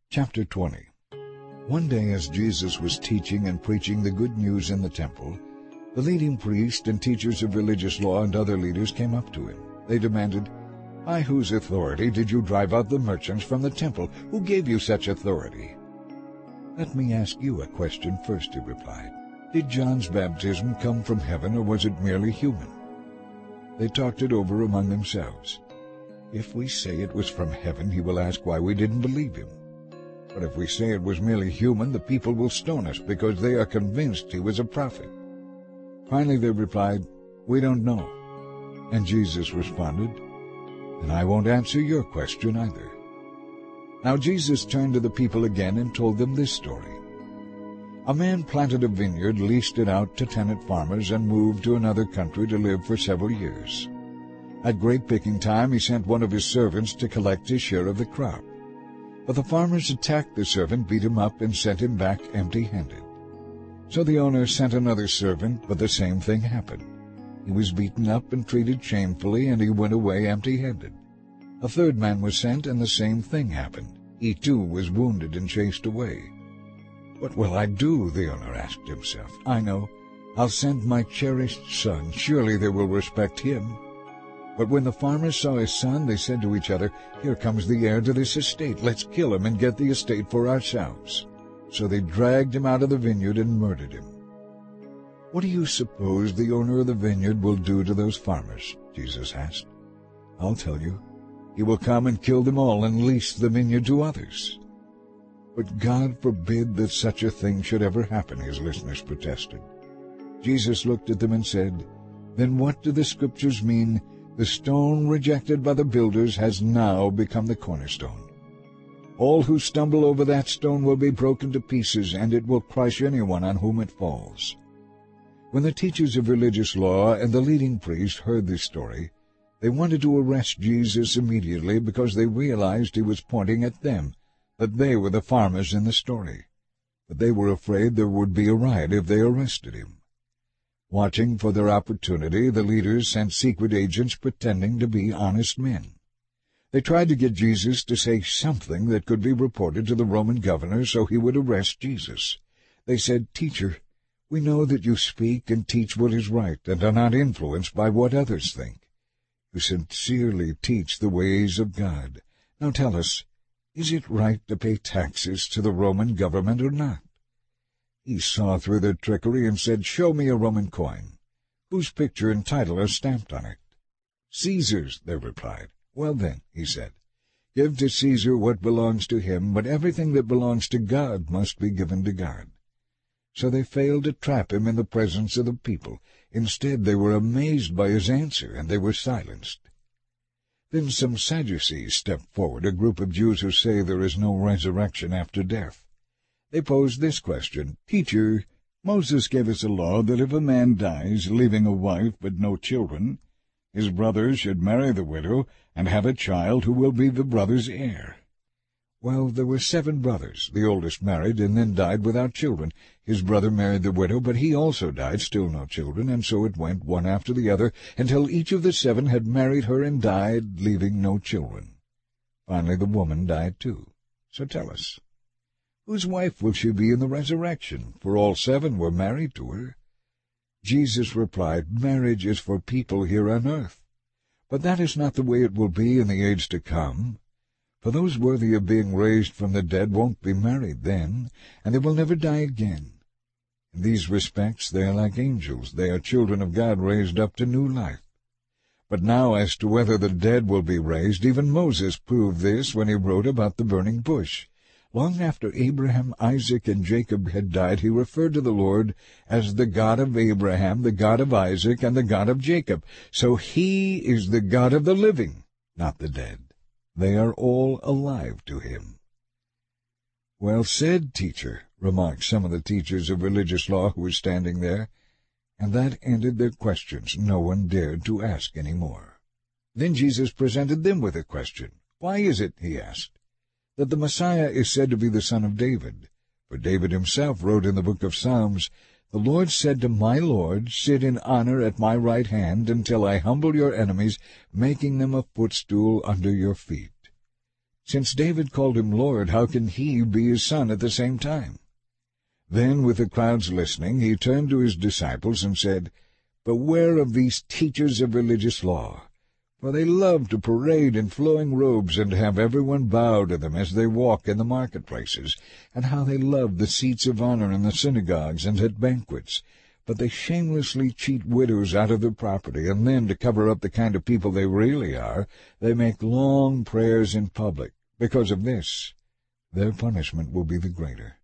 Chapter 20. One day as Jesus was teaching and preaching the good news in the temple, the leading priests and teachers of religious law and other leaders came up to him. They demanded, "By whose authority did you drive out the merchants from the temple? Who gave you such authority?" "Let me ask you a question first," he replied. "Did John's baptism come from heaven, or was it merely human?" They talked it over among themselves. "If we say it was from heaven, he will ask why we didn't believe him. But if we say it was merely human, the people will stone us because they are convinced he was a prophet." Finally they replied, "We don't know." And Jesus responded, "And I won't answer your question either." Now Jesus turned to the people again and told them this story. A man planted a vineyard, leased it out to tenant farmers, and moved to another country to live for several years. At grape-picking time he sent one of his servants to collect his share of the crop. But the farmers attacked the servant, beat him up, and sent him back empty-handed. So the owner sent another servant, but the same thing happened. He was beaten up and treated shamefully, and he went away empty-handed. A third man was sent, and the same thing happened. He too was wounded and chased away. "What will I do?" the owner asked himself. "I know. I'll send my cherished son. Surely they will respect him." But when the farmers saw his son, they said to each other, "Here comes the heir to this estate. Let's kill him and get the estate for ourselves." So they dragged him out of the vineyard and murdered him. "What do you suppose the owner of the vineyard will do to those farmers?" Jesus asked. "I'll tell you. He will come and kill them all and lease the vineyard to others." "But God forbid that such a thing should ever happen," his listeners protested. Jesus looked at them and said, "Then what do the Scriptures mean? The stone rejected by the builders has now become the cornerstone. All who stumble over that stone will be broken to pieces, and it will crush anyone on whom it falls." When the teachers of religious law and the leading priests heard this story, they wanted to arrest Jesus immediately because they realized he was pointing at them, that they were the farmers in the story. But they were afraid there would be a riot if they arrested him. Watching for their opportunity, the leaders sent secret agents pretending to be honest men. They tried to get Jesus to say something that could be reported to the Roman governor so he would arrest Jesus. They said, "Teacher, we know that you speak and teach what is right and are not influenced by what others think. You sincerely teach the ways of God. Now tell us, is it right to pay taxes to the Roman government or not?" He saw through their trickery and said, "Show me a Roman coin. Whose picture and title are stamped on it?" "Caesar's," they replied. "Well then," he said, "give to Caesar what belongs to him, but everything that belongs to God must be given to God." So they failed to trap him in the presence of the people. Instead, they were amazed by his answer, and they were silenced. Then some Sadducees stepped forward, a group of Jews who say there is no resurrection after death. They posed this question, "Teacher, Moses gave us a law that if a man dies, leaving a wife but no children, his brother should marry the widow and have a child who will be the brother's heir." Well, there were 7 brothers. The oldest married and then died without children. His brother married the widow, but he also died, still no children, and so it went one after the other, until each of the 7 had married her and died, leaving no children. Finally the woman died too. So tell us, whose wife will she be in the resurrection? For all 7 were married to her. Jesus replied, "Marriage is for people here on earth. But that is not the way it will be in the age to come. For those worthy of being raised from the dead won't be married then, and they will never die again. In these respects they are like angels. They are children of God raised up to new life. But now as to whether the dead will be raised, even Moses proved this when he wrote about the burning bush. Long after Abraham, Isaac, and Jacob had died, he referred to the Lord as the God of Abraham, the God of Isaac, and the God of Jacob. So he is the God of the living, not the dead. They are all alive to him." "Well said, teacher," remarked some of the teachers of religious law who were standing there, and that ended their questions. No one dared to ask any more. Then Jesus presented them with a question. "Why is it," he asked, "that the Messiah is said to be the son of David? For David himself wrote in the book of Psalms, 'The Lord said to my Lord, sit in honor at my right hand until I humble your enemies, making them a footstool under your feet.' Since David called him Lord, how can he be his son at the same time?" Then, with the crowds listening, he turned to his disciples and said, "Beware of these teachers of religious law, for they love to parade in flowing robes and to have everyone bow to them as they walk in the marketplaces, and how they love the seats of honor in the synagogues and at banquets. But they shamelessly cheat widows out of their property, and then, to cover up the kind of people they really are, they make long prayers in public. Because of this, their punishment will be the greater."